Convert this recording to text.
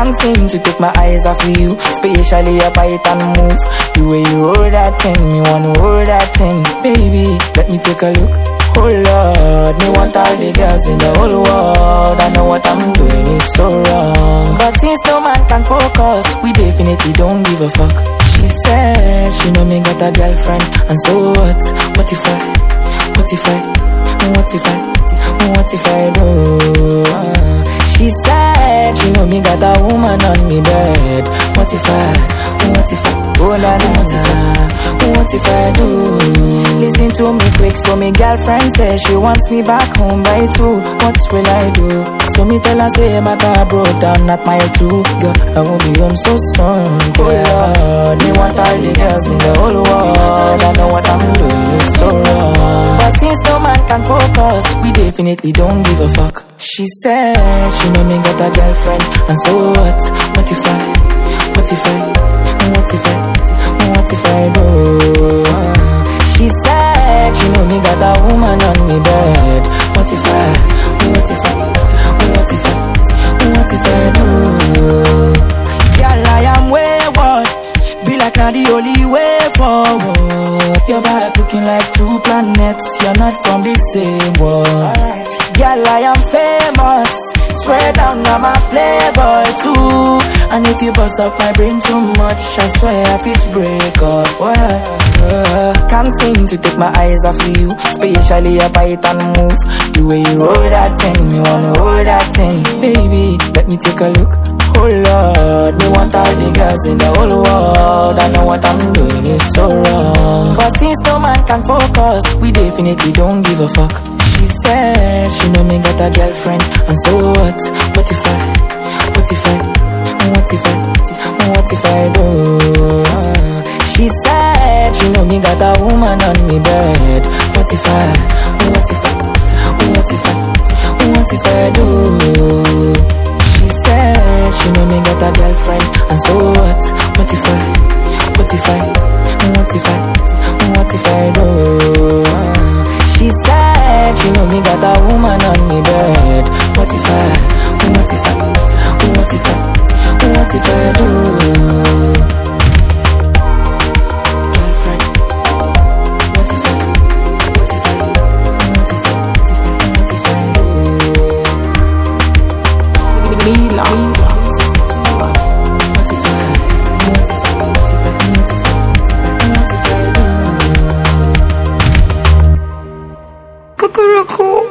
Can't seem to take my eyes off of you, especially your bite and move. The way you hold that thing, me wanna hold that thing. Baby, let me take a look. Oh Lord, me want all the girls in the whole world. I know what I'm doing is so wrong, but since no man can focus, we definitely don't give a fuck. She said she know me got a girlfriend, and so what? What if I do? She said she know me got a woman on me bed. What if I, oh la la la, what if I do? Listen to me quick, so me girlfriend says she wants me back home by 2. What will I do? So me tell her say my car broke down at mile 2. Girl, I won't be home so soon. Oh Lord, me want all the girls in the whole world. I know what I'm doing is so wrong, but since no man can focus, we definitely don't give a fuck. She said she know me got a girlfriend, and so what? What if I do? She said she know me got a woman on me bed. What if I do? Girl, I am wayward, be like not the only way forward. Your vibe looking like 2 planets, you're not from the same world. Girl, I am famous, swear down I'm a playboy too. And if you bust up my brain too much, I swear if it's break up. Can't seem to take my eyes off of you, especially your bite and move. The way you roll that thing, me wanna hold that thing. Baby, let me take a look. Oh Lord, me want all the girls in the whole world. I know what I'm doing is so wrong, but since no man can focus, we definitely don't give a fuck. She said she know me got a girlfriend, and so what? What if I do? She said she know me got a woman on me bed. What if I do? She said she know me got a girlfriend, and so what? What if I do? She said she know me got a woman on me bed. What if I do? Cuckoo.